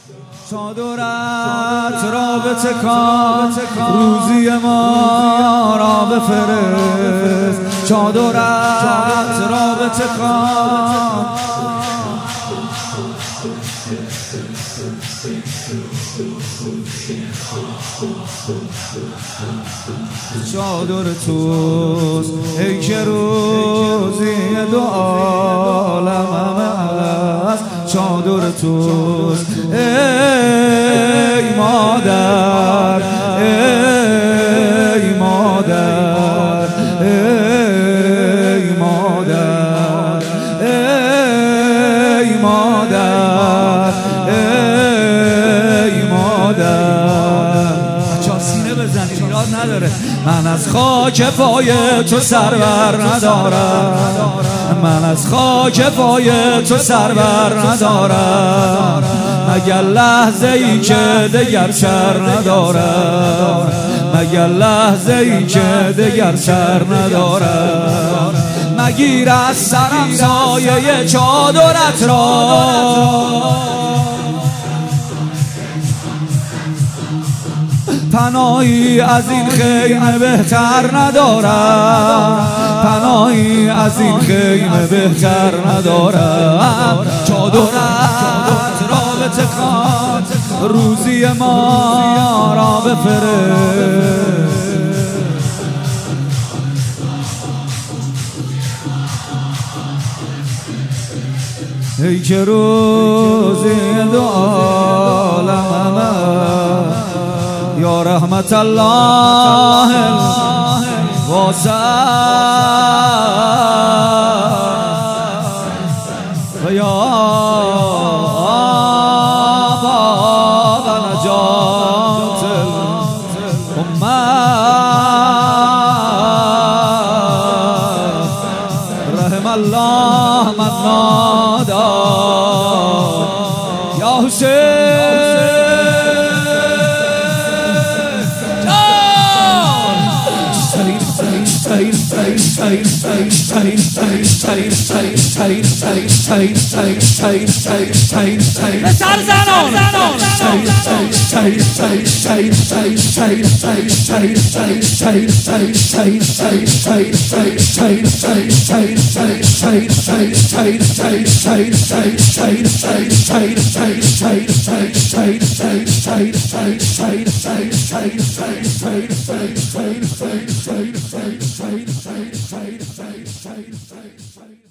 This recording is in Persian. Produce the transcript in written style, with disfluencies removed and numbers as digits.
چادرت را بتکان روزی ما را بفرست چادرت را بتکان چادر توست ای که روزی دو عالم است چادر توست ای مادر ای مادر ای مادر ای مادر ای مادر بچه‌ها سینه بزنید ایراد نداره من از خاک پای تو سرور ندارم من از خاک پای تو سرور ندارم مگر لحظه ای که دگر سر ندارم مگر لحظه ای که دگر سر ندارم مگیر از سرم سایه چادرت را پناهی از این خیمه بهتر ندارم پناهی از این خیمه بهتر ندارم چادرت را بتکان روزی ما را بفرست ای که روزی دو عالم یا رحمت الله واسع و یا باب نجات الامه رحم الله من نادى یا حسین Say